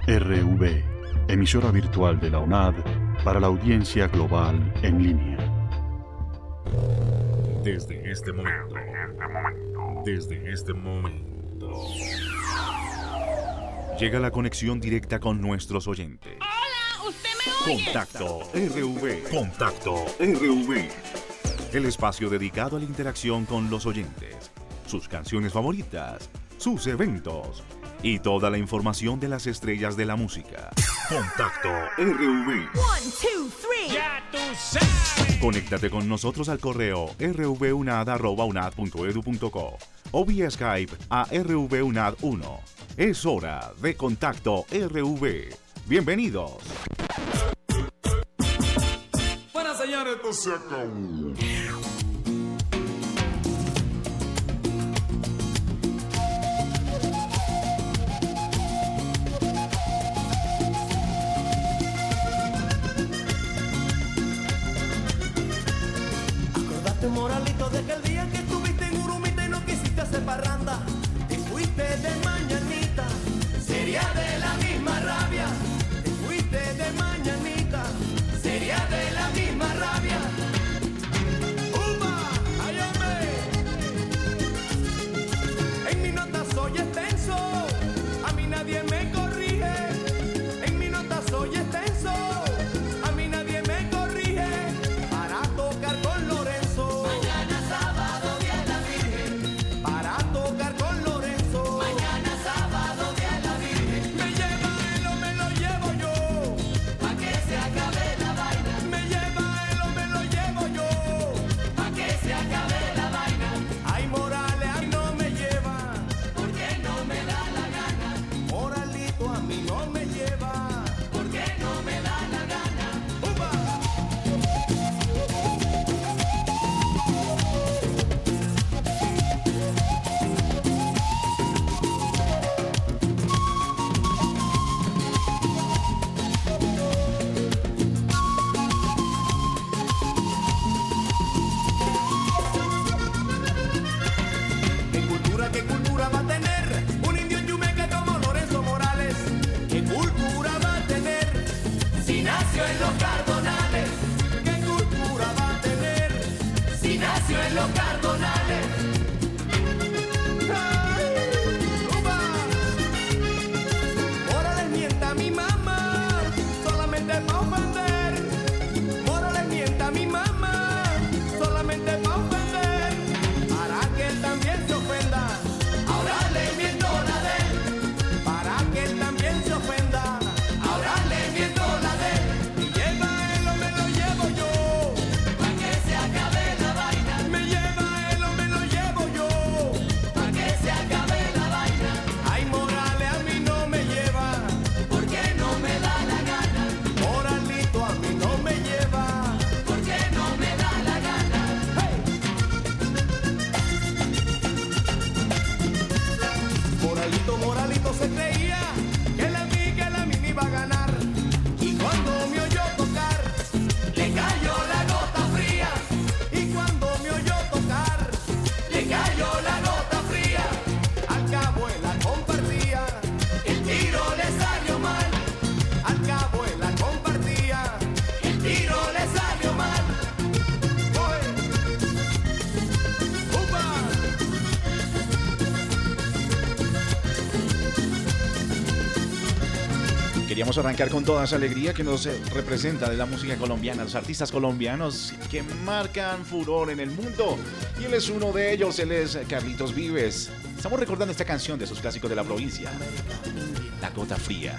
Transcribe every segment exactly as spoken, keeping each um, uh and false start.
R V, emisora virtual de la UNAD para la audiencia global en línea. Desde este momento, desde este momento, llega la conexión directa con nuestros oyentes. ¡Hola! ¿Usted me oye? Contacto R V. Contacto R V. El espacio dedicado a la interacción con los oyentes, sus canciones favoritas, sus eventos y toda la información de las estrellas de la música. Contacto R V. One, two, three. ¡Ya tú sabes! Conéctate con nosotros al correo r v unad arroba unad punto edu punto co o vía Skype a r v unad uno. Es hora de Contacto R V. Bienvenidos. Bueno, señores, esto se acabó. Moralito, de aquel día que estuviste en Urumita y no quisiste hacer parranda, te fuiste de mañanita, sería de la misma rabia, te fuiste de mañanita, sería de la misma rabia. ¡Upa! ¡Ay, hombre! En mi nota soy extenso, a mí nadie me corrige, en mi nota soy extenso, a mí nadie me corrige, para tocar con Lorenzo. Los Cardonales. Morales mienta a mi mamá, solamente pa' ofender. Morales mienta a mi mamá, solamente pa' ofender. Para que él también se ofenda, ahora le miento la de él. Para que él también se ofenda, ahora le miento la de él. Y lleva él o me lo llevo yo, pa' que se acabe la vaina. Me lleva él o me lo llevo yo, pa' que se acabe la vaina. Ay, Morales a mí no me lleva, porque no me da la gana. Moralito a mí no me lleva, porque no me da la gana. Hey. Moralito, Moralito se creía que la mí, que la mí me iba a ganar. Y cuando me oyó tocar, le cayó la gota fría. Y cuando me oyó tocar, le cayó la gota fría. Al cabo él la compartía, el tiro le salió mal. Al cabo él la compartía, el tiro le salió mal. Oye, upa. Queríamos arrancar con toda esa alegría que nos representa de la música colombiana, los artistas colombianos que marcan furor en el mundo. Y él es uno de ellos, él es Carlitos Vives. Estamos recordando esta canción de sus clásicos de la provincia, La Gota Fría.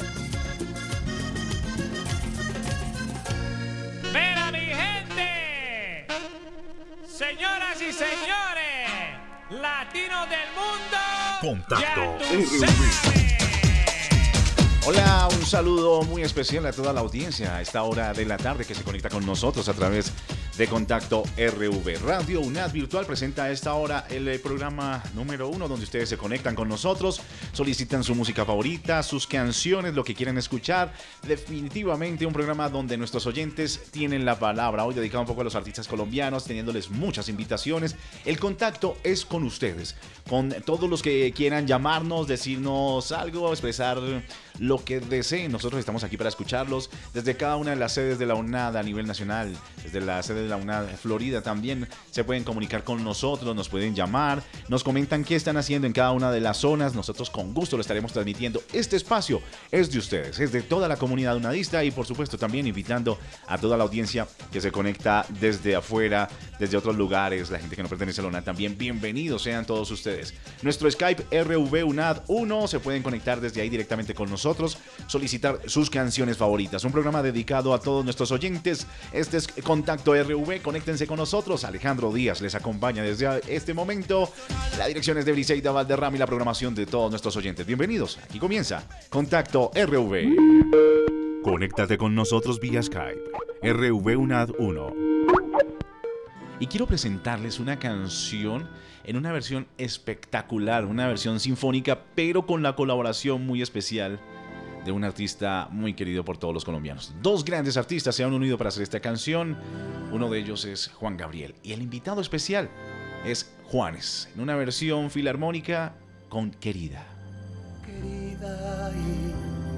¡Mira, mi gente! Señoras y señores, latinos del mundo, Contacto ya tú R V. sabes. Hola, un saludo muy especial a toda la audiencia a esta hora de la tarde que se conecta con nosotros a través de Contacto R V. Radio UNAD Virtual presenta a esta hora el programa número uno donde ustedes se conectan con nosotros, solicitan su música favorita, sus canciones, lo que quieran escuchar. Definitivamente un programa donde nuestros oyentes tienen la palabra. Hoy dedicado un poco a los artistas colombianos, teniéndoles muchas invitaciones. El contacto es con ustedes, con todos los que quieran llamarnos, decirnos algo, expresar lo que deseen. Nosotros estamos aquí para escucharlos desde cada una de las sedes de la UNAD a nivel nacional, desde la sede de la UNAD Florida también se pueden comunicar con nosotros, nos pueden llamar, nos comentan qué están haciendo en cada una de las zonas. Nosotros con gusto lo estaremos transmitiendo. Este espacio es de ustedes, es de toda la comunidad unadista y por supuesto también invitando a toda la audiencia que se conecta desde afuera, desde otros lugares, la gente que no pertenece a la UNAD también. Bienvenidos sean todos ustedes. Nuestro Skype R V UNAD uno, se pueden conectar desde ahí directamente con nosotros, solicitar sus canciones favoritas. Un programa dedicado a todos nuestros oyentes. Este es Contacto R V, conéctense con nosotros. Alejandro Díaz les acompaña desde este momento. La dirección es de Briseida Valderrama y la programación de todos nuestros oyentes. Bienvenidos, aquí comienza Contacto R V. Conéctate con nosotros vía Skype, R V UNAD uno. Y quiero presentarles una canción en una versión espectacular, una versión sinfónica, pero con la colaboración muy especial de un artista muy querido por todos los colombianos. Dos grandes artistas se han unido para hacer esta canción. Uno de ellos es Juan Gabriel y el invitado especial es Juanes, en una versión filarmónica con Querida. Querida, y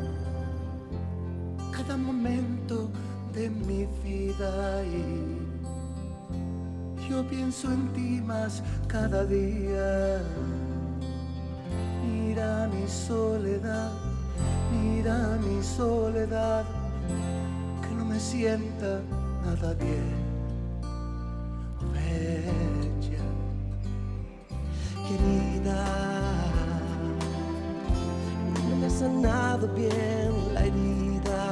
cada momento de mi vida y yo pienso en ti más cada día. Mira mi soledad, mira mi soledad, que no me sienta nada bien. Oh, bella, querida, no me ha sanado bien la herida.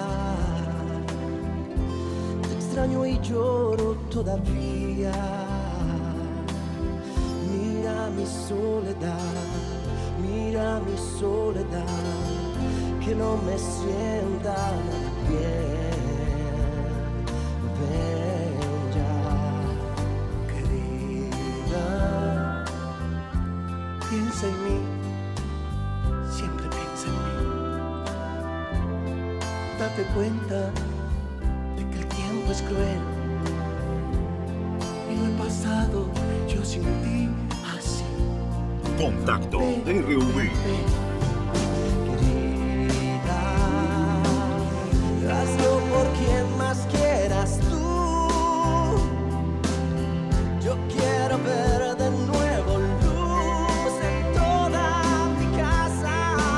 Te extraño y lloro todavía. Mira mi soledad, mira mi soledad, que no me sienta bien. Bella, querida, piensa en mí, siempre piensa en mí. Date cuenta de que el tiempo es cruel y lo he pasado yo sin ti así. Contacto R V. Hazlo por quien más quieras tú. Yo quiero ver de nuevo luz en toda mi casa.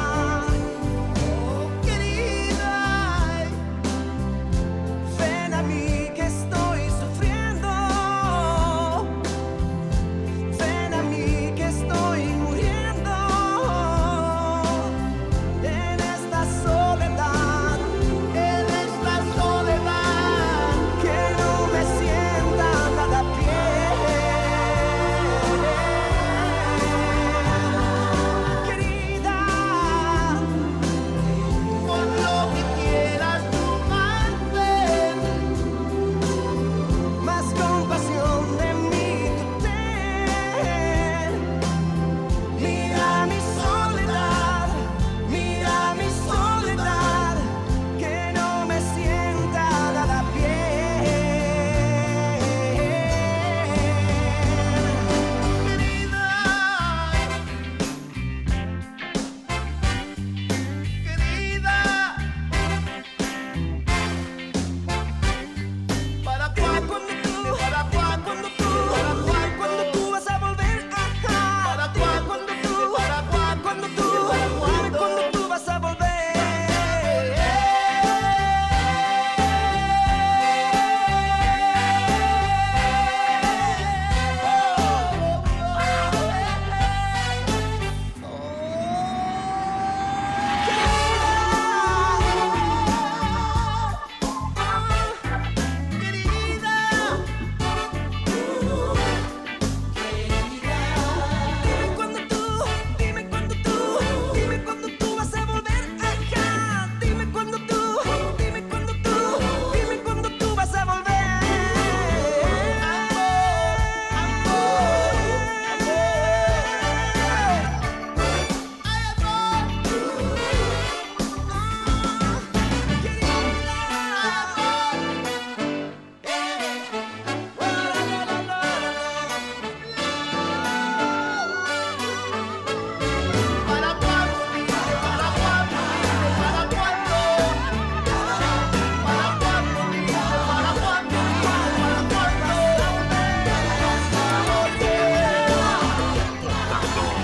Oh, querida, ven a mí que estoy sufriendo. Ven a mí que estoy muriendo.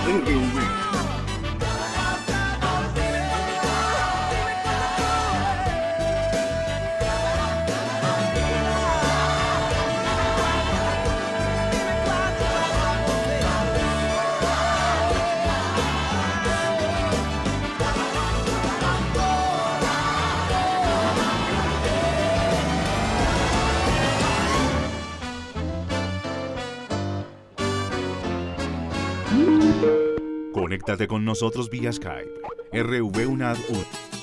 R V. Conéctate con nosotros vía Skype. R V UNAD uno.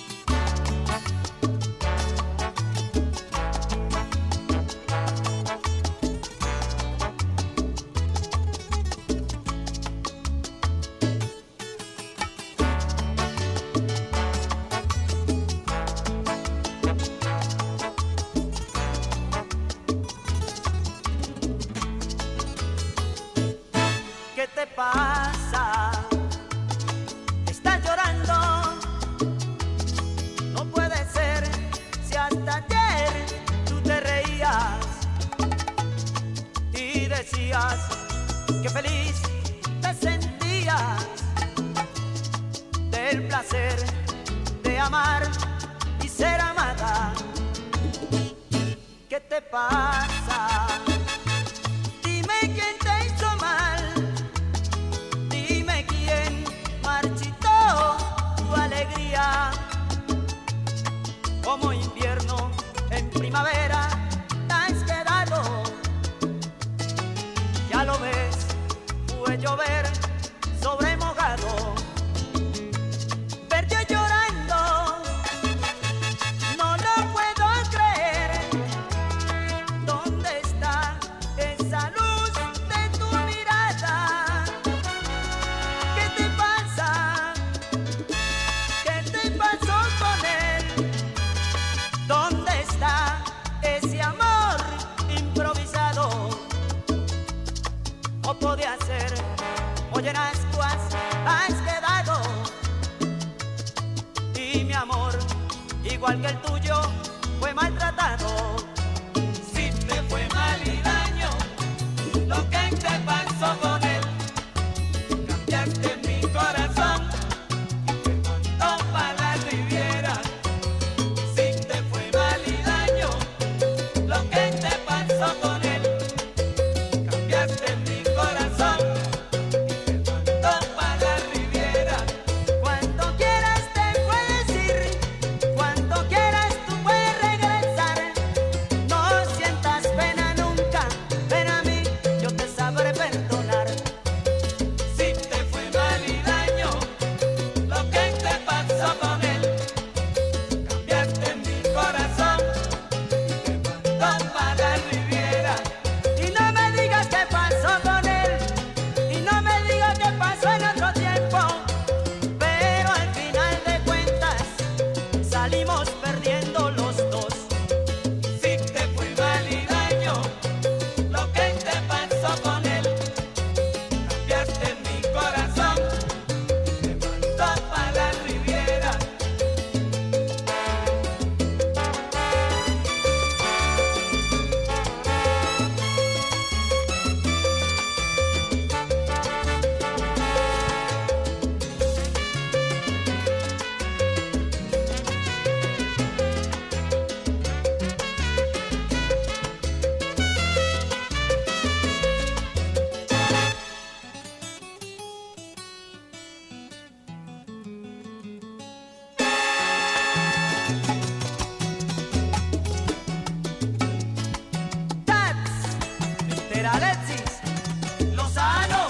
¿Qué te pasa? Estás llorando. No puede ser si hasta ayer tú te reías y decías que feliz te sentías del placer de amar y ser amada. ¿Qué te pasa? Dime quién te hizo mal. Dime quién marchitó tu alegría. Como invierno en primavera te has quedado. Ya lo ves, fue llover sobre mojado. Perdió llorando, no lo puedo creer. ¿Dónde está esa luz de tu mirada? ¿Qué te pasa? ¿Qué te pasó con él? ¿Dónde está ese amor improvisado? O podía ser, oye, en ascuas has quedado. Y mi amor, igual que el tuyo, fue maltratado. Si te fue mal y daño lo que te pasó con él, cambiaste mi corazón y te mandó pa' la Riviera. Si te fue mal y daño lo que te pasó con él, cambiaste mi corazón y te mandó pa' la Riviera. Cuando quieras te puedes ir, cuando quieras tú puedes regresar. No sientas pena nunca, ven a mí, yo te sabré perdonar. Si te fue mal y daño lo que te pasó con él, cambiaste mi corazón y te mandó pa' la Riviera. Y no me digas qué pasó con él, y no me digas qué pasó en otro tiempo, pero al final de cuentas salimos perdiendo los dos. Si te fue mal y daño lo que te pasó con él, cambiaste mi corazón y te mandó pa' la Riviera. Tats, Mister Alexis Lozano.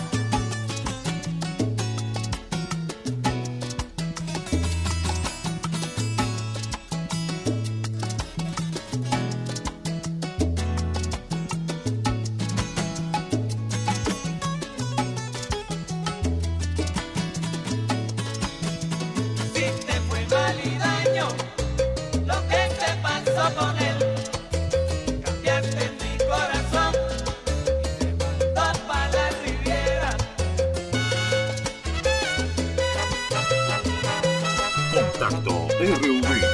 Si te fue mal y daño lo que te pasó con él, cambiaste mi corazón y te mandó pa' la Riviera. Contacto R V.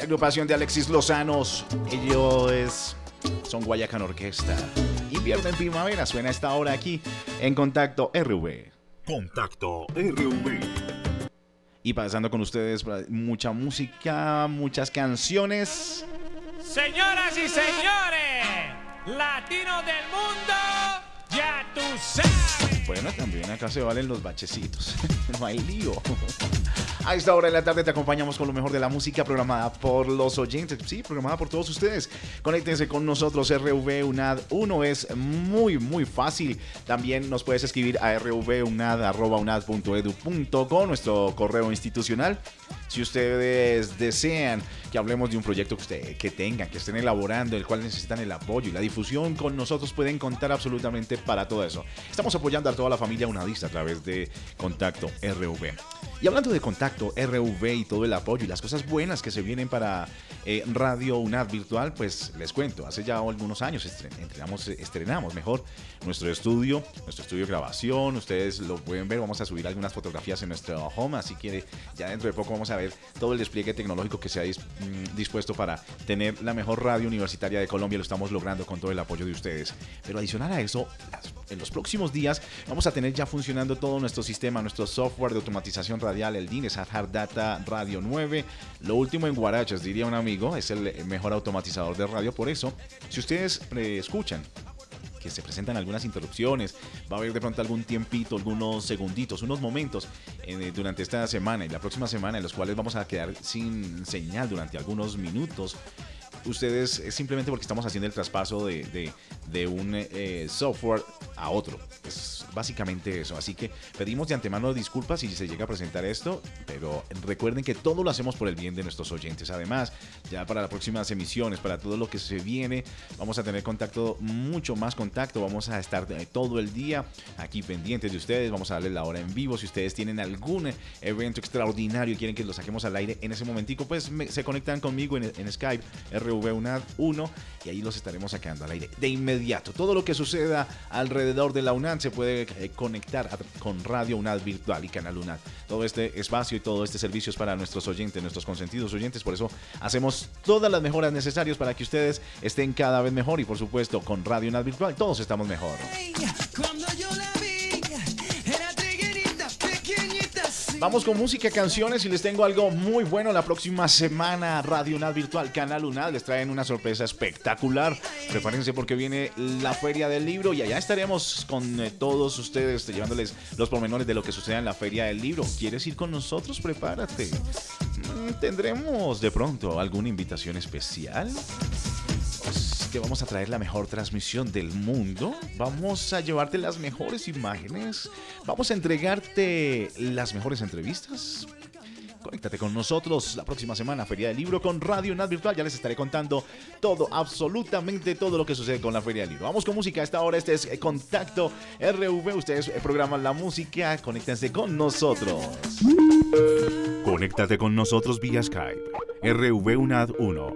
agrupación de Alexis Lozanos. Ellos son Guayacán Orquesta. Invierno en primavera suena a esta hora aquí en Contacto R V. Contacto R V. Y pasando con ustedes mucha música, muchas canciones. Señoras y señores, latinos del mundo, ya tú sabes. Bueno, también acá se valen los bachecitos. No hay lío. A esta hora de la tarde te acompañamos con lo mejor de la música programada por los oyentes. Sí, programada por todos ustedes. Conéctense con nosotros. R V UNAD uno es muy, muy fácil. También nos puedes escribir a r v unad arroba unad punto edu punto co, nuestro correo institucional. Si ustedes desean que hablemos de un proyecto que, usted, que tengan, que estén elaborando, el cual necesitan el apoyo y la difusión, con nosotros pueden contar absolutamente para todo eso. Estamos apoyando a toda la familia unadista a través de Contacto R V. Y hablando de Contacto R V y todo el apoyo y las cosas buenas que se vienen para eh, Radio UNAD Virtual, pues les cuento, hace ya algunos años estrenamos, estrenamos mejor nuestro estudio, nuestro estudio de grabación. Ustedes lo pueden ver, vamos a subir algunas fotografías en nuestro home, así que ya dentro de poco vamos a ver todo el despliegue tecnológico que se ha dis- dispuesto para tener la mejor radio universitaria de Colombia. Lo estamos logrando con todo el apoyo de ustedes. Pero adicional a eso, en los próximos días vamos a tener ya funcionando todo nuestro sistema, nuestro software de automatización radial, el D I N E S Hard Data Radio nueve. Lo último en guarachas, diría un amigo, es el mejor automatizador de radio. Por eso, si ustedes eh, escuchan que se presentan algunas interrupciones, va a haber de pronto algún tiempito, algunos segunditos, unos momentos eh, durante esta semana y la próxima semana en los cuales vamos a quedar sin señal durante algunos minutos. Ustedes es simplemente porque estamos haciendo el traspaso de, de, de un eh, software a otro. Es básicamente eso. Así que pedimos de antemano disculpas si se llega a presentar esto, pero recuerden que todo lo hacemos por el bien de nuestros oyentes. Además, ya para las próximas emisiones, para todo lo que se viene, vamos a tener contacto, mucho más contacto. Vamos a estar todo el día aquí pendientes de ustedes. Vamos a darles la hora en vivo. Si ustedes tienen algún evento extraordinario y quieren que lo saquemos al aire en ese momentico, pues me, se conectan conmigo en, en Skype, R V UNAD uno, y ahí los estaremos sacando al aire de inmediato. Todo lo que suceda alrededor de la UNAD se puede eh, conectar a, con Radio UNAD Virtual y Canal UNAD. Todo este espacio y todo este servicio es para nuestros oyentes, nuestros consentidos oyentes. Por eso hacemos todas las mejoras necesarias para que ustedes estén cada vez mejor, y por supuesto con Radio UNAD Virtual todos estamos mejor. Cuando yo la vi, era triguerita, pequeñita, sí. Vamos con música, canciones, y les tengo algo muy bueno. La próxima semana Radio UNAD Virtual, Canal UNAD les traen una sorpresa espectacular. Prepárense porque viene la Feria del Libro y allá estaremos con eh, todos ustedes, llevándoles los pormenores de lo que sucede en la Feria del Libro. ¿Quieres ir con nosotros? Prepárate. Mm, ¿Tendremos de pronto alguna invitación especial? Pues que vamos a traer la mejor transmisión del mundo. Vamos a llevarte las mejores imágenes. Vamos a entregarte las mejores entrevistas. Conéctate con nosotros la próxima semana, Feria del Libro con Radio UNAD Virtual. Ya les estaré contando todo, absolutamente todo lo que sucede con la Feria del Libro. Vamos con música a esta hora. Este es Contacto R V. Ustedes programan la música. Conéctense con nosotros. Conéctate con nosotros vía Skype. R V UNAD uno.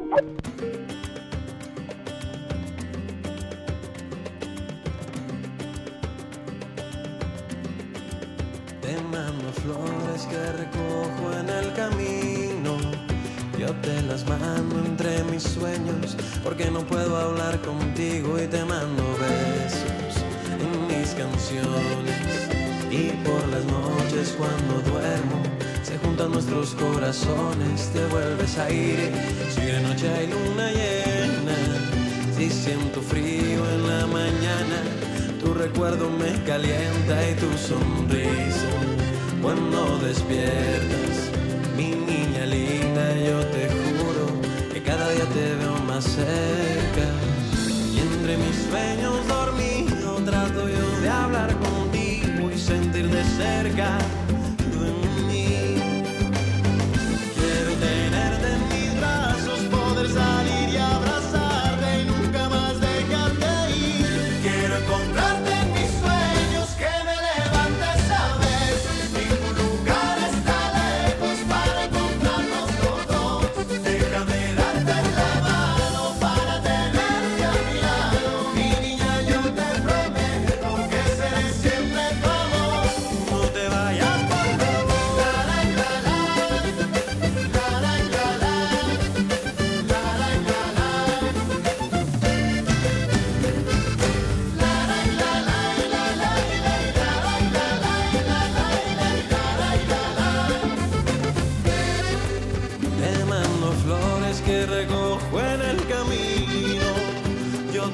Flores que recojo en el camino, yo te las mando entre mis sueños, porque no puedo hablar contigo y te mando besos en mis canciones. Y por las noches cuando duermo se juntan nuestros corazones, te vuelves aire si de noche hay luna llena, si siento frío en la mañana, tu recuerdo me calienta y tu sonrisa. Cuando despiertas, mi niña linda, yo te juro que cada día te veo más cerca. Y entre mis sueños dormido trato yo de hablar contigo y sentir de cerca de mí. Quiero tenerte en mis brazos, poder salir y abrazarte y nunca más dejarte ir. Quiero encontrarte en mis sueños, que me levantes a ver. Ningún lugar está lejos.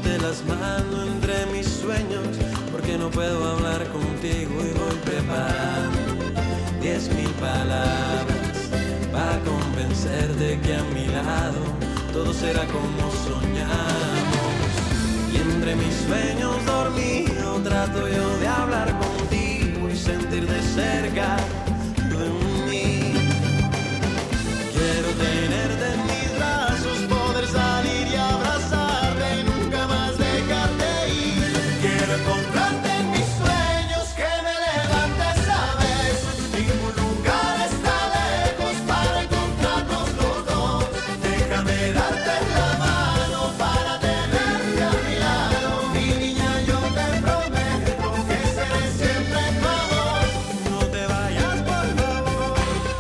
te las mando entre mis sueños, porque no puedo hablar contigo y voy preparando diez mil palabras para convencerte que a mi lado todo será como soñamos. Y entre mis sueños dormido trato yo de hablar contigo y sentir de cerca de mí. Quiero tenerte en mis brazos, poder salir y abrazarte y nunca más dejarte ir. Quiero encontrarte en mis sueños, que me levantes a besos. Ningún lugar está lejos para encontrarnos los dos. Déjame darte la mano para tenerte a mi lado. Mi niña, yo te prometo que seré siempre tu amor. No te vayas, por favor.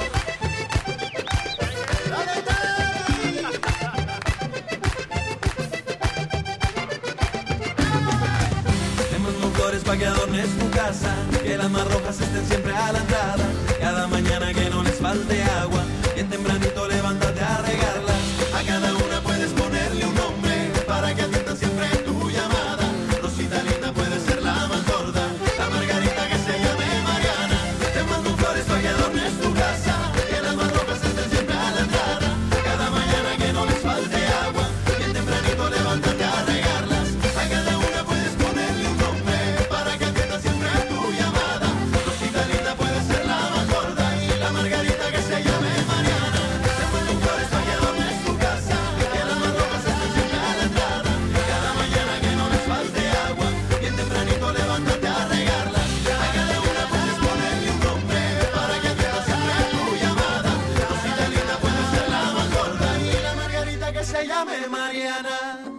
Dale, dale. Te mando flores pa' que adornes tu casa, que las más rojas estén siempre a la entrada. Cada mañana que no les falte agua, bien tempranito levántate a regarlas. A cada una puedes ponerle un nombre para que atiendan siempre tu llamada. Rosita linda puede ser la más gorda, la margarita que se llame Mariana. Te mando flores pa' que adornes tu casa, que las más rojas estén siempre a la entrada. Cada mañana que no les falte agua, bien tempranito levántate a regarlas. A cada una puedes ponerle un nombre para que atienda siempre tu llamada. Rosita linda puede ser la más gorda y la margarita que se llame Mariana. Te mando flores pa' que adornes tu casa, que las más rojas estén siempre a la entrada. Cada mañana que no les falte agua, bien tempranito levántate a regarlas. A cada una puedes ponerle un nombre para que atienda siempre tu llamada. Rosita linda puede ser la más gorda y la margarita que se llame Mariana.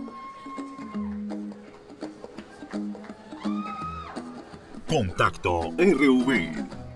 Contacto R V.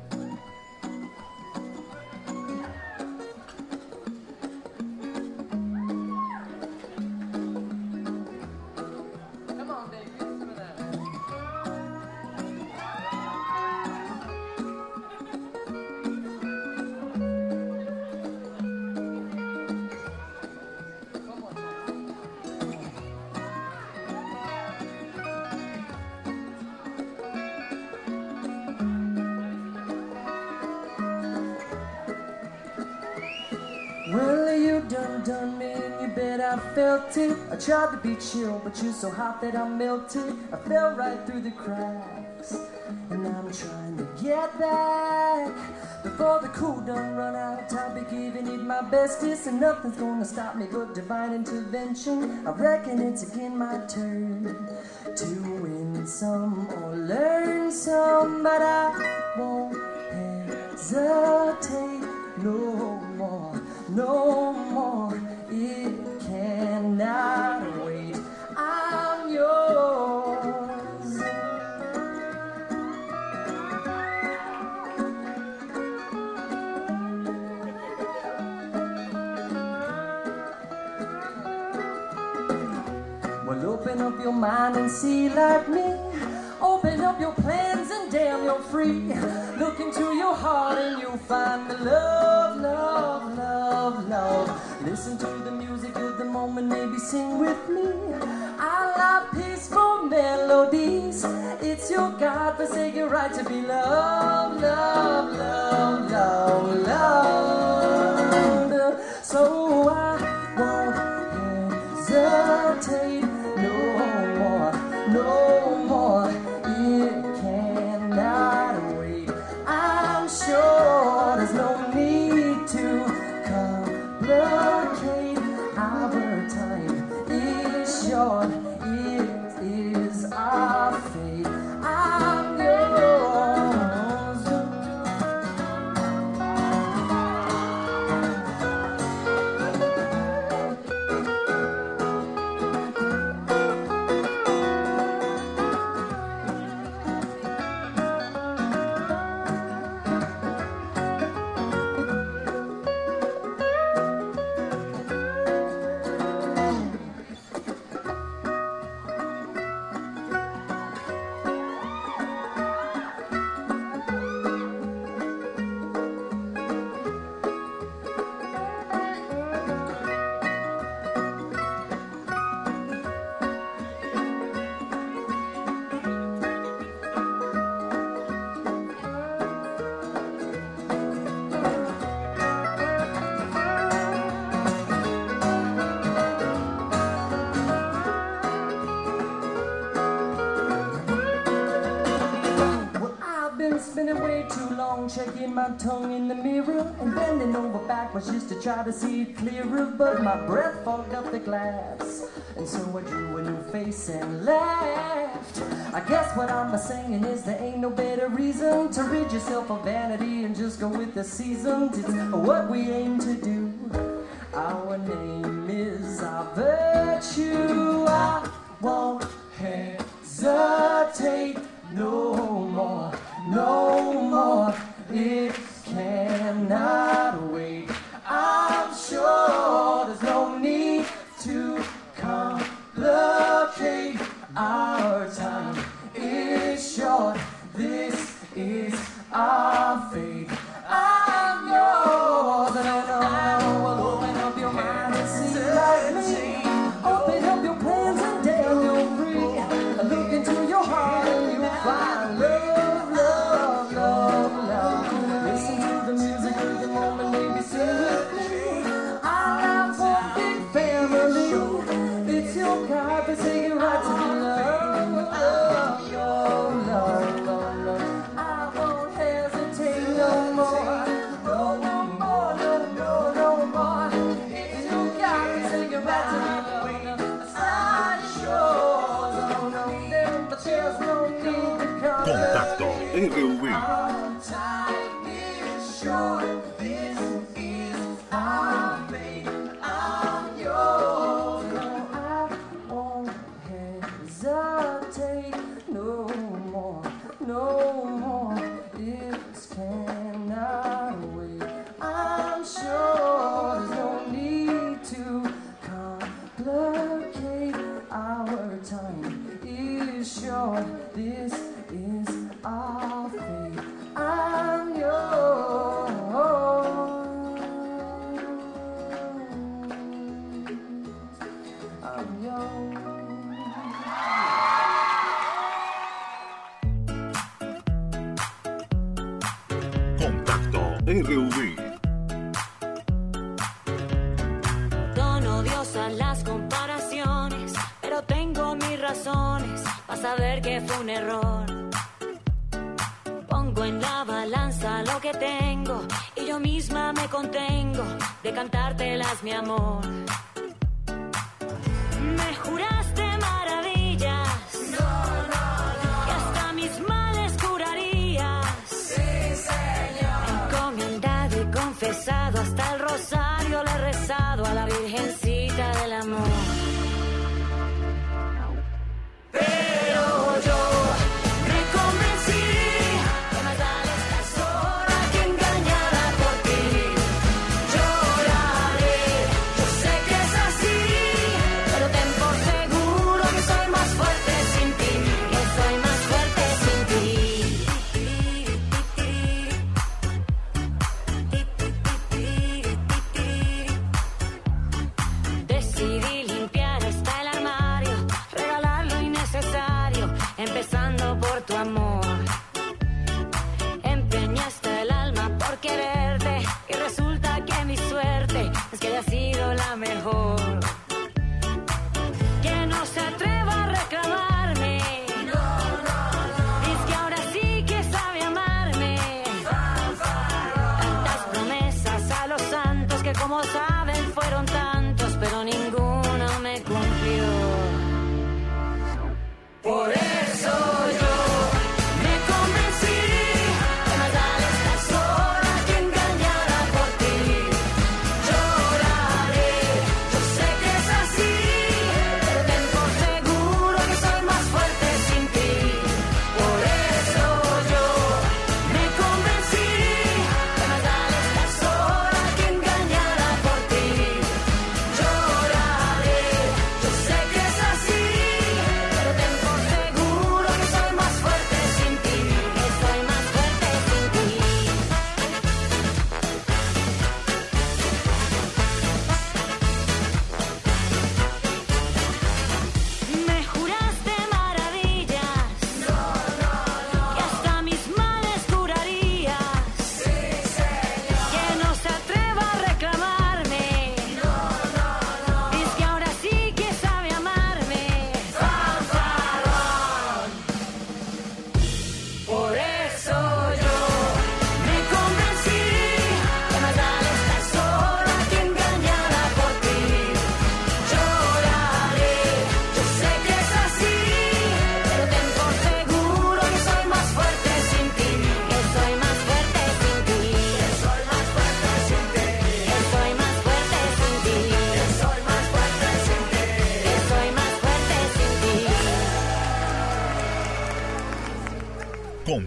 Well, you done done me and you bet I felt it. I tried to be chill, but you're so hot that I melted. I fell right through the cracks, and I'm trying to get back. Before the cool done run out, I'll be giving it my bestest, and nothing's gonna stop me but divine intervention. I reckon it's again my turn to win some or learn some, but I won't hesitate no more. No more, it cannot wait. I'm yours. Well, open up your mind and see like me. Open up your plans and damn, you're free. Look into your heart and you'll find the love, love, love, love. Listen to the music of the moment, maybe sing with me. I love peaceful melodies. It's your God-forsaken right to be loved, love, love, love, love. So I won't hesitate no more, no more. It cannot wait. I'm sure there's no need to complicate. Our time is short. It is our fate. I'm yours. my tongue in the mirror and bending over backwards just to try to see it clearer, but my breath fogged up the glass, and so I drew a new face and laughed. I guess what I'm saying is there ain't no better reason to rid yourself of vanity and just go with the seasons. It's what we aim to do. Our name is our virtue. I won't hesitate no more, no more. It cannot wait. I'm sure there's no need to complicate. Our time is short. This is our fate. I'm yours, and I know will open up your mind and see like me. Open up your plans and damn you're free. Look into your heart and you'll find love, love, love, love. Listen to the music of the moment, maybe sing with me. I have one big family. It's your God for saying right to be loved. Love, love, love, love, love. I won't hesitate no more. No, no more, no, no, no more. It's your God for saying right to be loved. I'm sure, no, no, there, but there's no need to come. Contacto R V. Our time is short. This is our fate. I'm yours. No, I won't hesitate no more, no more. This cannot wait. I'm sure there's no need to complicate. Our time is short. This is our fate. I'm yours. I'm yours. Contacto R V. Son odiosas las comparaciones, pero tengo mis razones para saber que fue un error. Pongo en la balanza lo que tengo y yo misma me contengo de cantártelas, mi amor. Me juraste maravillas, no, no, no, que hasta mis males curarías. Sí, señor. Encomendado y confesado, hasta el rosario le he rezado a la Virgencita del Amor. Pero yo me convencí que más vale estar sola que engañada por ti. Lloraré, yo sé que es así, pero ten por seguro que soy más fuerte sin ti, que soy más fuerte sin ti. Decidí limpiar hasta el armario, regalar lo innecesario, empezando por tu amor. Empeñaste el alma por quererte y resulta que mi suerte es que haya sido la mejor. Que no se atreva a reclamarme, no, no, no. Dice que ahora sí que sabe amarme. Tantas promesas a los santos que como saben fueron tantos, pero ninguno me cumplió. Por eso yo me convencí que más vale estar sola que engañada por ti. Lloraré, yo sé que es así, pero ten por seguro que soy más fuerte sin ti. Por eso yo me convencí que más vale estar sola que engañada por ti.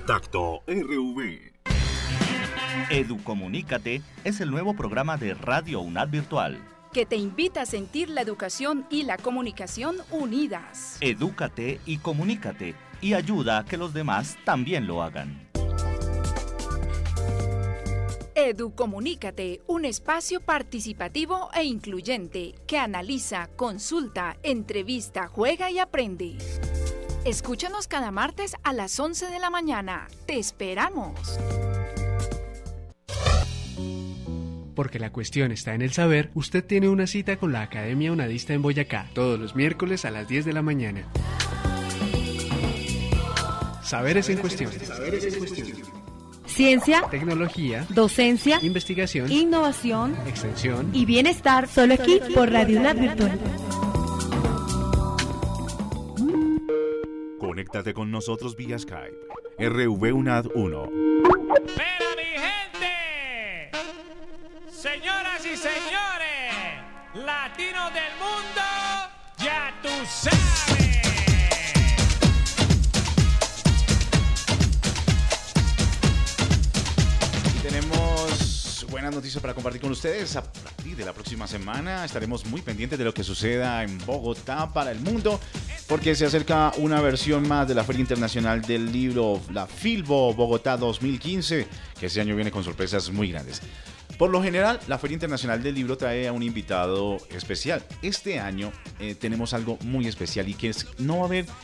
Contacto R V. Educomunícate es el nuevo programa de Radio UNAD Virtual, que te invita a sentir la educación y la comunicación unidas. Edúcate y comunícate, y ayuda a que los demás también lo hagan. Educomunícate, un espacio participativo e incluyente que analiza, consulta, entrevista, juega y aprende. Escúchanos cada martes a las once de la mañana. ¡Te esperamos! Porque la cuestión está en el saber, usted tiene una cita con la Academia Unadista en Boyacá, todos los miércoles a las diez de la mañana. Saberes en cuestión. Saberes en cuestión. Ciencia, tecnología, docencia, investigación, innovación, extensión y bienestar, solo aquí por Radio UNAD Virtual. Conéctate con nosotros vía Skype. R V UNAD uno. ¡Mira, mi gente! Señoras y señores, latinos del mundo, ya tú sabes. Tenemos buenas noticias para compartir con ustedes. A partir de la próxima semana estaremos muy pendientes de lo que suceda en Bogotá para el mundo, porque se acerca una versión más de la Feria Internacional del Libro, la Filbo Bogotá dos mil quince, que este año viene con sorpresas muy grandes. Por lo general, la Feria Internacional del Libro trae a un invitado especial. Este año eh, tenemos algo muy especial, y que es, no va a haber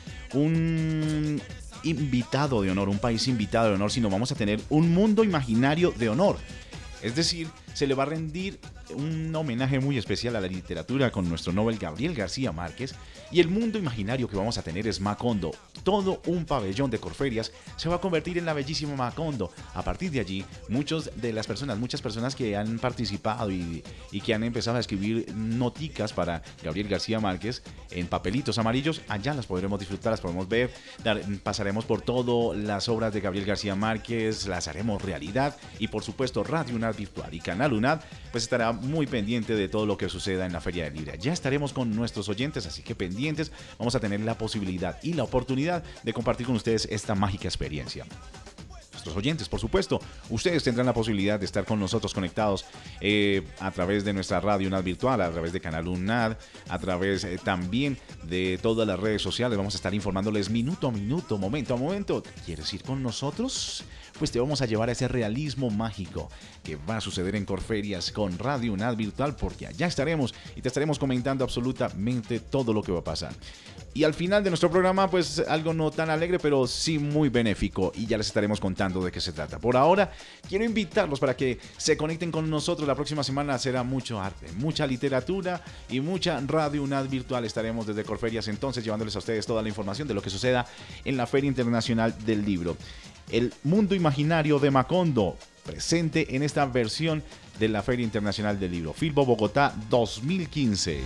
un invitado de honor, un país invitado de honor, sino vamos a tener un mundo imaginario de honor. Es decir, se le va a rendir un homenaje muy especial a la literatura con nuestro Nobel Gabriel García Márquez, y el mundo imaginario que vamos a tener es Macondo. Todo un pabellón de Corferias se va a convertir en la bellísima Macondo. A partir de allí, muchas de las personas, muchas personas que han participado y, y que han empezado a escribir noticas para Gabriel García Márquez en papelitos amarillos, allá las podremos disfrutar, las podemos ver, dar, pasaremos por todas las obras de Gabriel García Márquez, las haremos realidad, y por supuesto Radio UNAD Virtual y Canal UNAD pues estará muy pendiente de todo lo que suceda en la Feria del Libro. Ya estaremos con nuestros oyentes, así que pendientes, vamos a tener la posibilidad y la oportunidad de compartir con ustedes esta mágica experiencia. Nuestros oyentes, por supuesto, ustedes tendrán la posibilidad de estar con nosotros conectados eh, a través de nuestra Radio UNAD Virtual, a través de Canal UNAD, a través eh, también de todas las redes sociales. Vamos a estar informándoles minuto a minuto, momento a momento. ¿Quieres ir con nosotros? Pues te vamos a llevar a ese realismo mágico que va a suceder en Corferias con Radio UNAD Virtual, porque allá estaremos y te estaremos comentando absolutamente todo lo que va a pasar. Y al final de nuestro programa, pues algo no tan alegre, pero sí muy benéfico, y ya les estaremos contando de qué se trata. Por ahora, quiero invitarlos para que se conecten con nosotros. La próxima semana será mucho arte, mucha literatura y mucha Radio UNAD Virtual. Estaremos desde Corferias entonces llevándoles a ustedes toda la información de lo que suceda en la Feria Internacional del Libro. El mundo imaginario de Macondo, presente en esta versión de la Feria Internacional del Libro, Filbo Bogotá dos mil quince.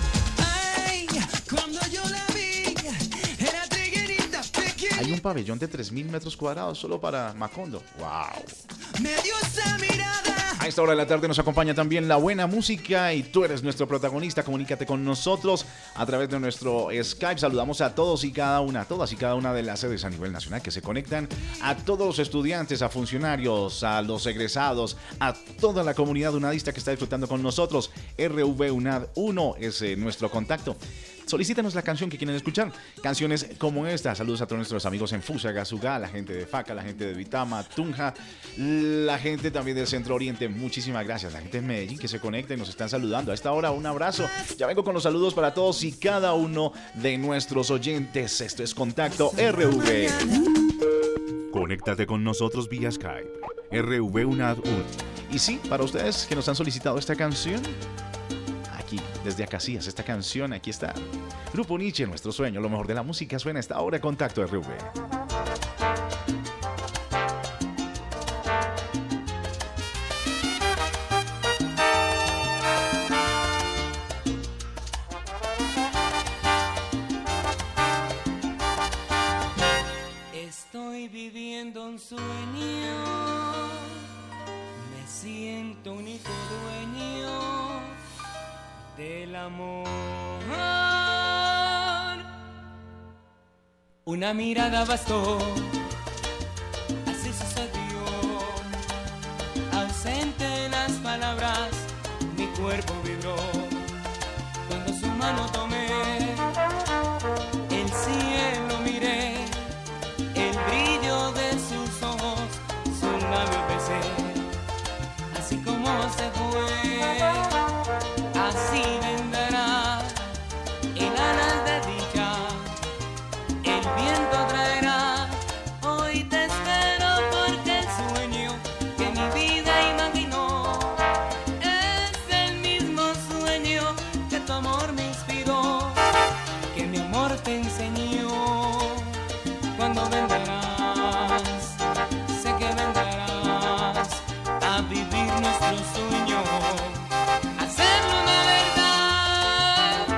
Ay, cuando yo la vi, era triguerita pequeña. Hay un pabellón de tres mil metros cuadrados solo para Macondo. ¡Wow! Me dio esa mirada. A esta hora de la tarde nos acompaña también la buena música, y tú eres nuestro protagonista. Comunícate con nosotros a través de nuestro Skype. Saludamos a todos y cada una, a todas y cada una de las sedes a nivel nacional que se conectan, a todos los estudiantes, a funcionarios, a los egresados, a toda la comunidad unadista que está disfrutando con nosotros. R V UNAD uno es eh, nuestro contacto. Solicítanos la canción que quieren escuchar. Canciones como esta. Saludos a todos nuestros amigos en Fusagasugá, la gente de Faca, la gente de Vitama, Tunja, la gente también del Centro Oriente. Muchísimas gracias. La gente de Medellín que se conecta y nos están saludando. A esta hora, un abrazo. Ya vengo con los saludos para todos y cada uno de nuestros oyentes. Esto es Contacto R V. Conéctate con nosotros vía Skype. R V UNAD uno. Y sí, para ustedes que nos han solicitado esta canción, aquí, desde Acacias, esta canción, aquí está. Grupo Nietzsche, Nuestro Sueño, lo mejor de la música suena a esta hora. Contacto R V. Estoy viviendo un sueño, me siento único dueño del amor. Una mirada bastó cuerpo vibró cuando su mano tomé. El cielo miré, el brillo de sus ojos, sus labios besé. Así como se fue, así vendrá en alas de dicha, el viento traerá. Hoy te espero porque el sueño que mi vida imaginó es el mismo sueño que tu amor me inspiró, que mi amor te enseñó. Cuando vendrás, sé que vendrás a vivir nuestro sueño, hacerlo una verdad.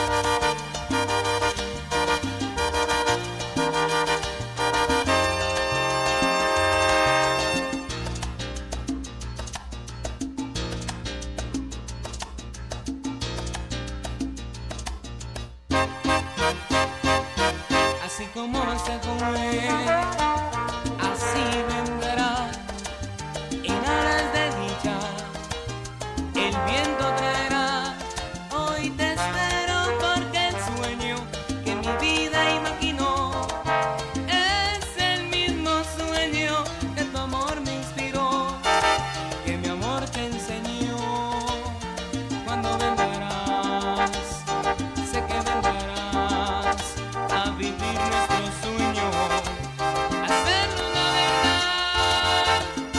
Así como se fue, así vendrá en alas de dicha, el viento traerá. Hoy te espero porque el sueño que mi vida imaginó es el mismo sueño que tu amor me inspiró, que mi amor te enseñó. Cuando vendrás, sé que vendrás a vivir nuestro sueño, hacerlo una verdad.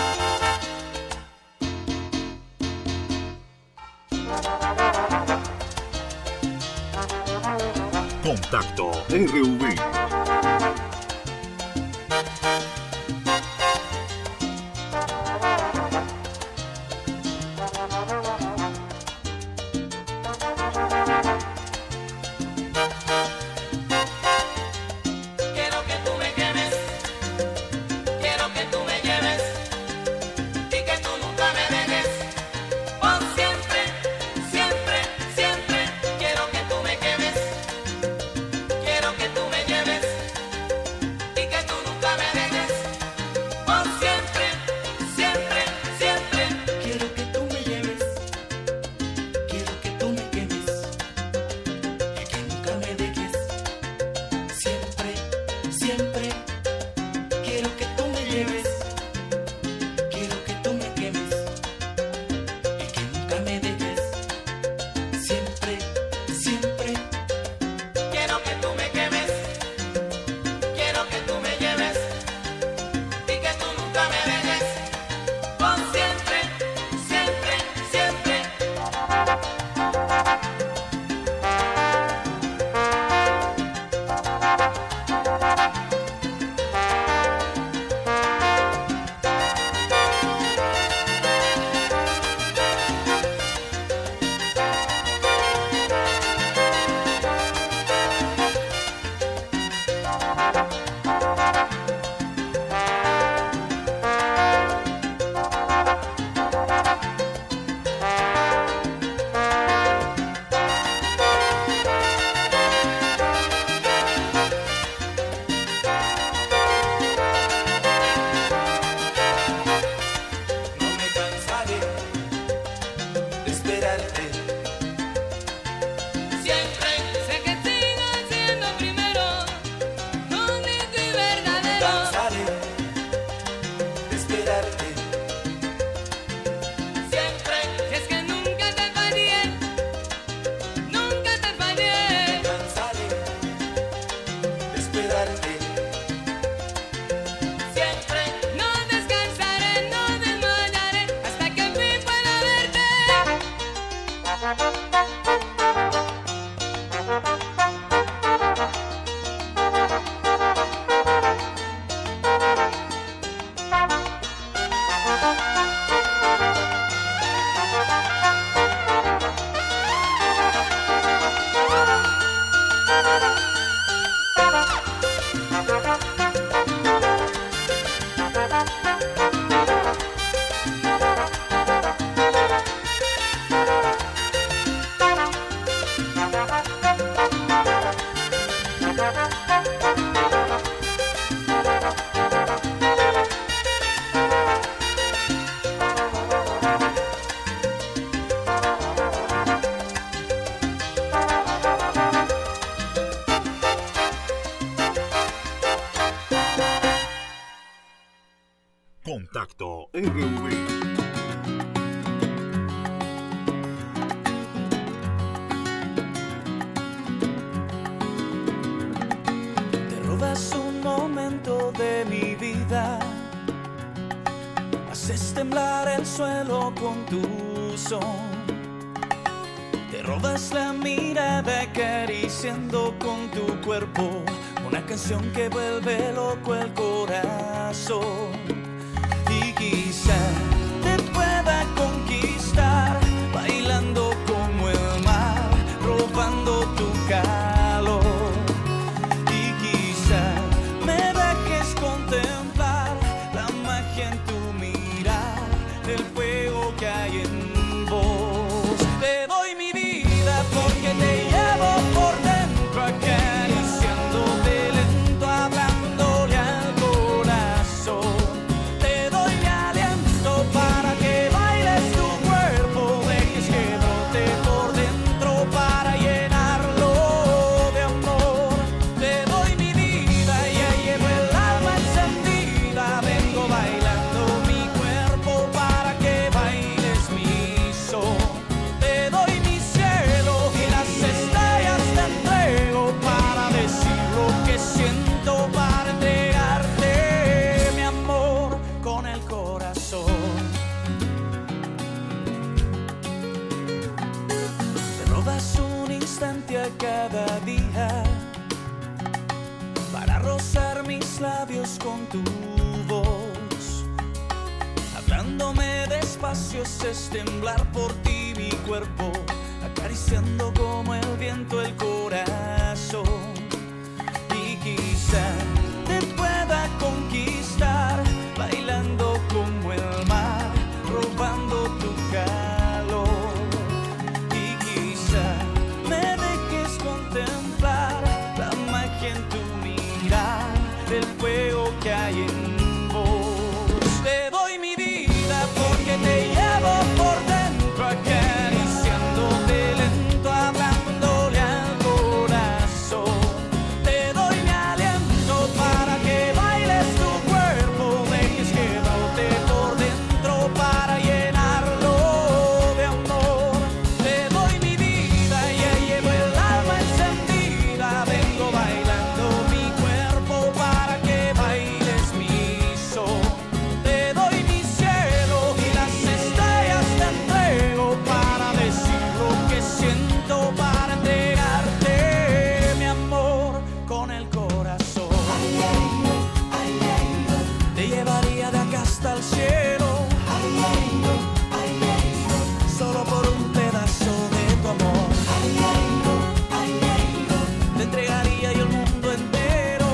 Contacto R V. Quiero que tú me quemes, quiero que tú me lleves y que tú nunca me dejes. Por siempre, siempre, siempre. Quiero que tú me quemes, quiero que tú me lleves y que tú nunca me dejes. Por siempre, siempre, siempre. Quiero que tú me lleves, quiero que tú me quemes y que nunca me dejes. Siempre, siempre. Quiero que tú me lleves, quiero que tú me quemes y que nunca me dejes. Siempre, siempre. Quiero que tú me quemes, quiero que tú me lleves y que tú nunca me dejes. Por siempre, siempre, siempre. No me cansaré de esperarte. Siempre sé que sigo siendo primero, único y verdadero. No me cansaré de esperarte. Siempre, si es que nunca te fallé, nunca te fallé. No me cansaré de esperarte. Siempre, no descansaré, no desmayaré hasta que al fin pueda verte. Contacto R V. Un momento de mi vida, haces temblar el suelo con tu son. Te robas la mirada acariciando con tu cuerpo una canción que vuelve loco el corazón. Y quizá te pueda conquistar bailando como el mar, robando tu calor. Me dejes contemplar la magia en tu mirar, el fuego que hay en vos. Te doy mi vida porque te llevo por dentro, acariciándote lento, hablándole al corazón. Te doy mi aliento para que bailes tu cuerpo, dejes que brote por dentro para llenarlo de amor. Te doy mi vengo bailando mi cuerpo para que bailes mi son. Te doy mi cielo y las estrellas te entrego para decir lo que siento, para entregarte mi amor con el corazón. Te robas un instante a cada día para rozar mis labios con tu voz, hablándome despacio, es temblar por ti mi cuerpo, acariciando como el viento el corazón. Y quizá te pueda conquistar bailando como el mar, robando tu calor. Y quizá me dejes contemplar la magia en tu mirar, el fuego que hay en vos. Te doy mi vida porque te llevo por dentro, acariciándote lento, hablándole al corazón. Te doy mi aliento para que bailes tu cuerpo, dejes que brote por dentro para llenarlo de amor. Te doy mi vida, ya llevo el alma encendida, vengo bailando mi cuerpo para que bailes mi son. Te doy mi cielo y las estrellas te entrego para decir lo que siento, para entregarte mi amor con el corazón. Te llevaría de acá hasta el cielo, solo por un pedazo de tu amor. Te entregaría yo el mundo entero,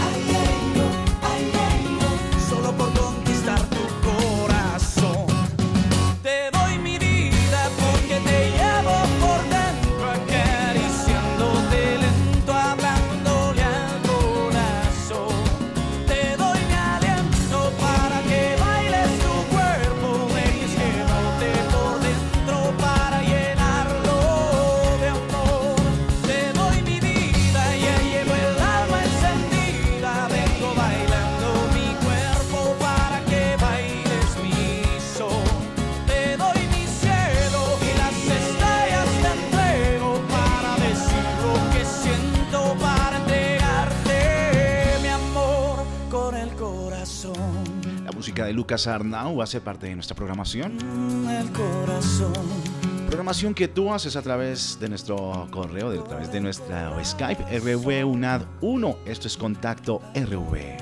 solo por conquistar tu corazón. Te doy mi vida porque te llevo por dentro, acariciándote lento, hablándole al corazón. Te doy mi aliento para que bailes tu cuerpo, dejes que brote por dentro para llenarlo de amor. Te doy mi vida, ya llevo el alma encendida, vengo bailando mi cuerpo para que bailes mi son. Te doy mi cielo y las estrellas te entrego para decir lo que siento, para entregarte mi amor con el corazón. La música de Lucas Arnau hace parte de nuestra programación. El corazón. Programación que tú haces a través de nuestro correo, a través de nuestra Skype, R V U N A D uno. Esto es Contacto R V.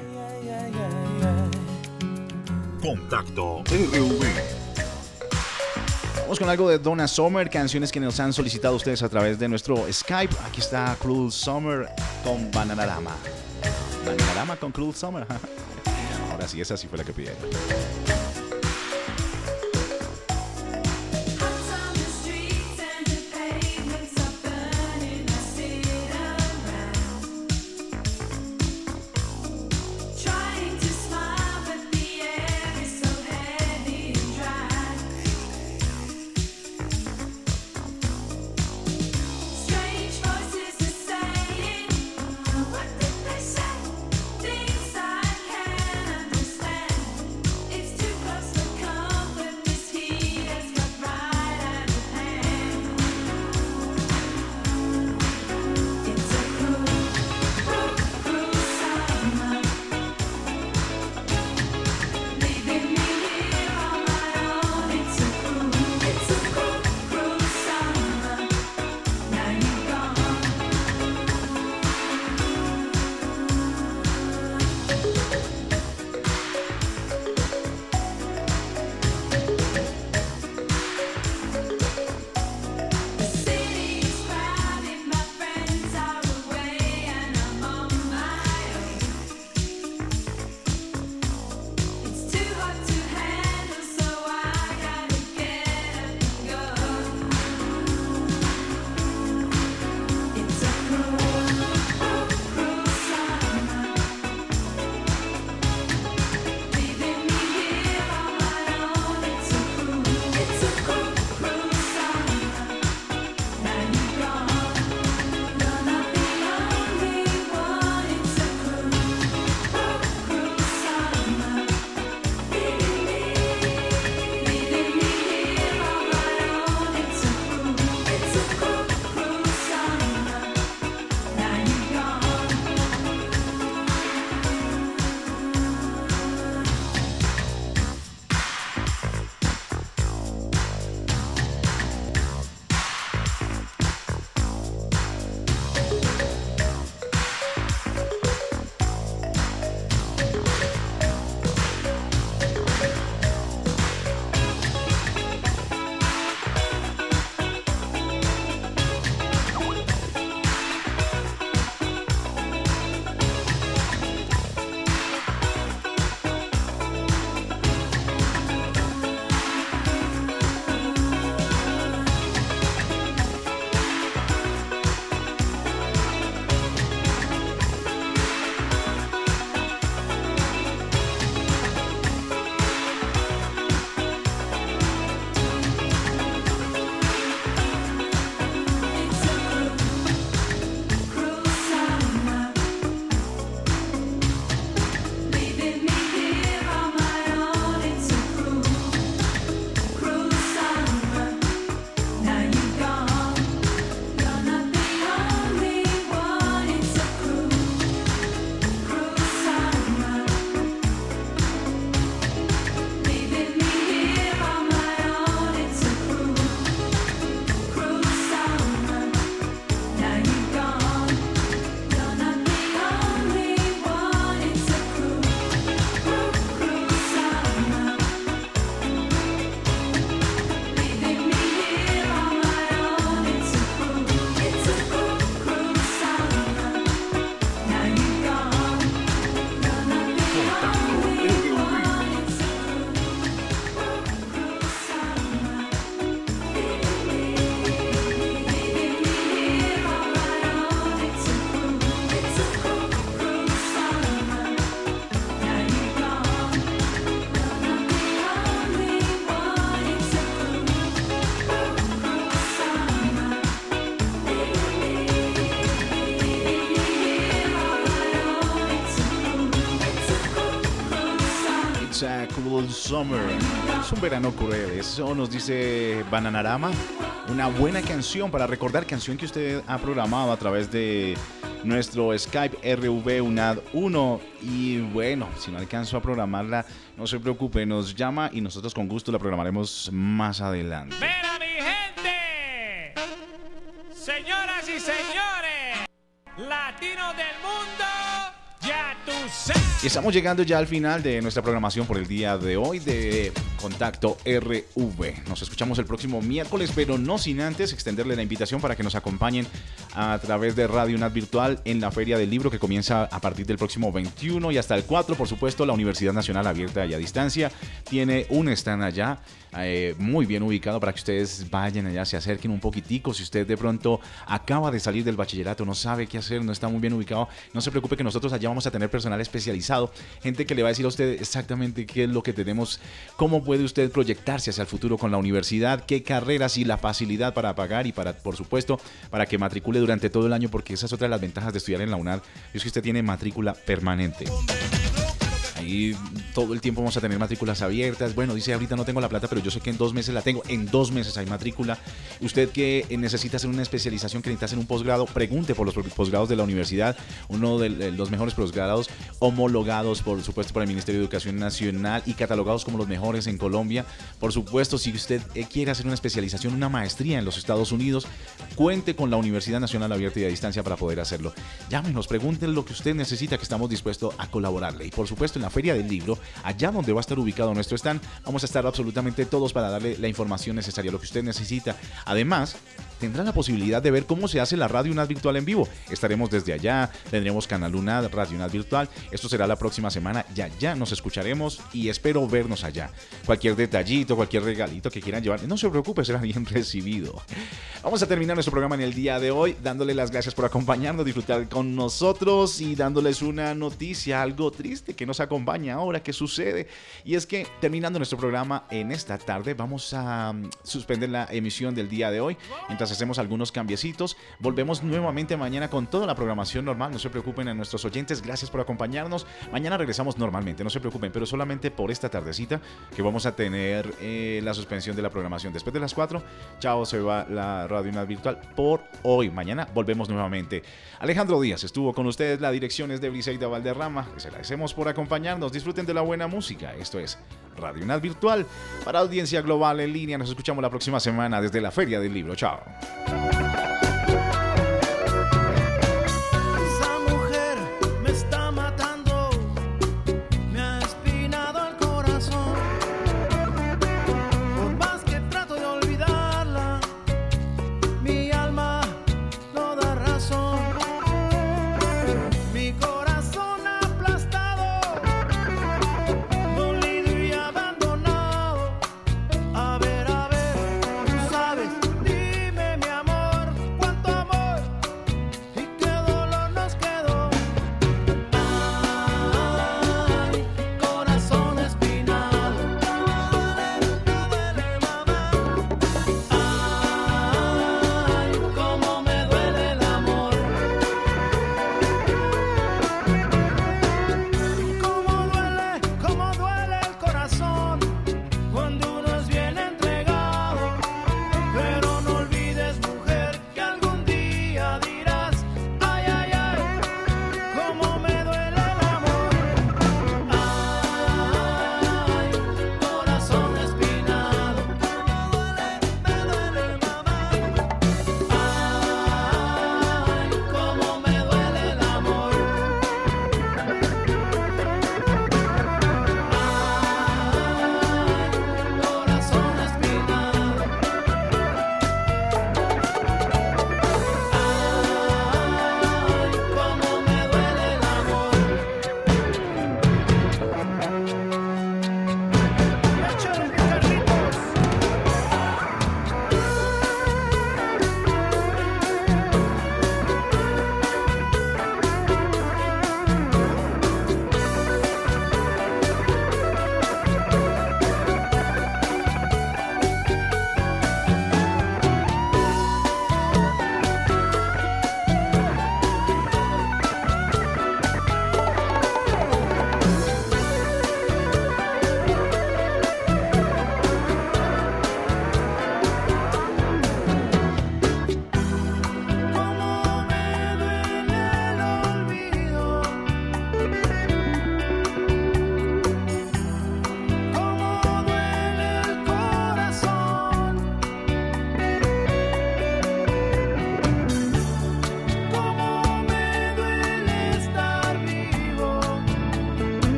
Contacto R V. Vamos con algo de Donna Summer, canciones que nos han solicitado ustedes a través de nuestro Skype. Aquí está Cruel Summer con Bananarama. Bananarama con Cruel Summer. Ahora sí, esa sí fue la que pidieron. Trying to smile, but the air is so heavy and dry. Strange voices are saying, what did they say? Things I can't understand. It's Summer. Es un verano cruel, eso nos dice Bananarama. Una buena canción para recordar, canción que usted ha programado a través de nuestro Skype R V U N A D uno. Y bueno, si no alcanzo a programarla, no se preocupe, nos llama y nosotros con gusto la programaremos más adelante. ¡Mira, mi gente! Señoras y señores, latinos del mundo, ya tú sabes. Y estamos llegando ya al final de nuestra programación por el día de hoy de Contacto R V. Nos escuchamos el próximo miércoles, pero no sin antes extenderle la invitación para que nos acompañen a través de Radio UNAD Virtual en la Feria del Libro que comienza a partir del próximo veintiuno y hasta el cuatro. Por supuesto, la Universidad Nacional Abierta y a Distancia tiene un stand allá eh, muy bien ubicado para que ustedes vayan allá, se acerquen un poquitico. Si usted de pronto acaba de salir del bachillerato, no sabe qué hacer, no está muy bien ubicado, no se preocupe que nosotros allá vamos a tener personal especializado, gente que le va a decir a usted exactamente qué es lo que tenemos, cómo puede usted proyectarse hacia el futuro con la universidad, qué carreras y la facilidad para pagar y para, por supuesto, para que matricule durante todo el año, porque esa es otra de las ventajas de estudiar en la UNAD, es que usted tiene matrícula permanente. Ahí todo el tiempo vamos a tener matrículas abiertas. Bueno, dice ahorita no tengo la plata, pero yo sé que en dos meses la tengo. En dos meses hay matrícula. Usted que necesita hacer una especialización, que necesita hacer un posgrado, pregunte por los posgrados de la universidad. Uno de los mejores posgrados homologados, por supuesto, por el Ministerio de Educación Nacional y catalogados como los mejores en Colombia. Por supuesto, si usted quiere hacer una especialización, una maestría en los Estados Unidos, cuente con la Universidad Nacional Abierta y a Distancia para poder hacerlo. Llámenos, pregunten lo que usted necesita, que estamos dispuestos a colaborarle. Y por supuesto, en la Feria del Libro, allá donde va a estar ubicado nuestro stand, vamos a estar absolutamente todos para darle la información necesaria, lo que usted necesita. Además, tendrá la posibilidad de ver cómo se hace la Radio UNAD Virtual en vivo. Estaremos desde allá, tendremos Canal UNAD, Radio UNAD Virtual. Esto será la próxima semana, ya ya nos escucharemos y espero vernos allá. Cualquier detallito, cualquier regalito que quieran llevar, no se preocupe, será bien recibido. Vamos a terminar nuestro programa en el día de hoy, dándole las gracias por acompañarnos, disfrutar con nosotros y dándoles una noticia, algo triste que nos acompaña ahora, que sucede. Y es que terminando nuestro programa en esta tarde, vamos a um, suspender la emisión del día de hoy. Mientras hacemos algunos cambiecitos, volvemos nuevamente mañana con toda la programación normal. No se preocupen a nuestros oyentes, gracias por acompañarnos. Mañana regresamos normalmente, no se preocupen, pero solamente por esta tardecita que vamos a tener eh, la suspensión de la programación. Después de las cuatro, chao, se va la Radio UNAD Virtual por hoy. Mañana volvemos nuevamente. Alejandro Díaz estuvo con ustedes, la dirección es de Briseida Valderrama. Les agradecemos por acompañarnos, disfruten de la buena música. Esto es Radio UNAD Virtual para audiencia global en línea. Nos escuchamos la próxima semana desde la Feria del Libro. Chao. A ver, a ver, tú sabes, dime mi amor.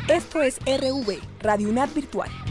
Esto es R V, Radio UNAD Virtual.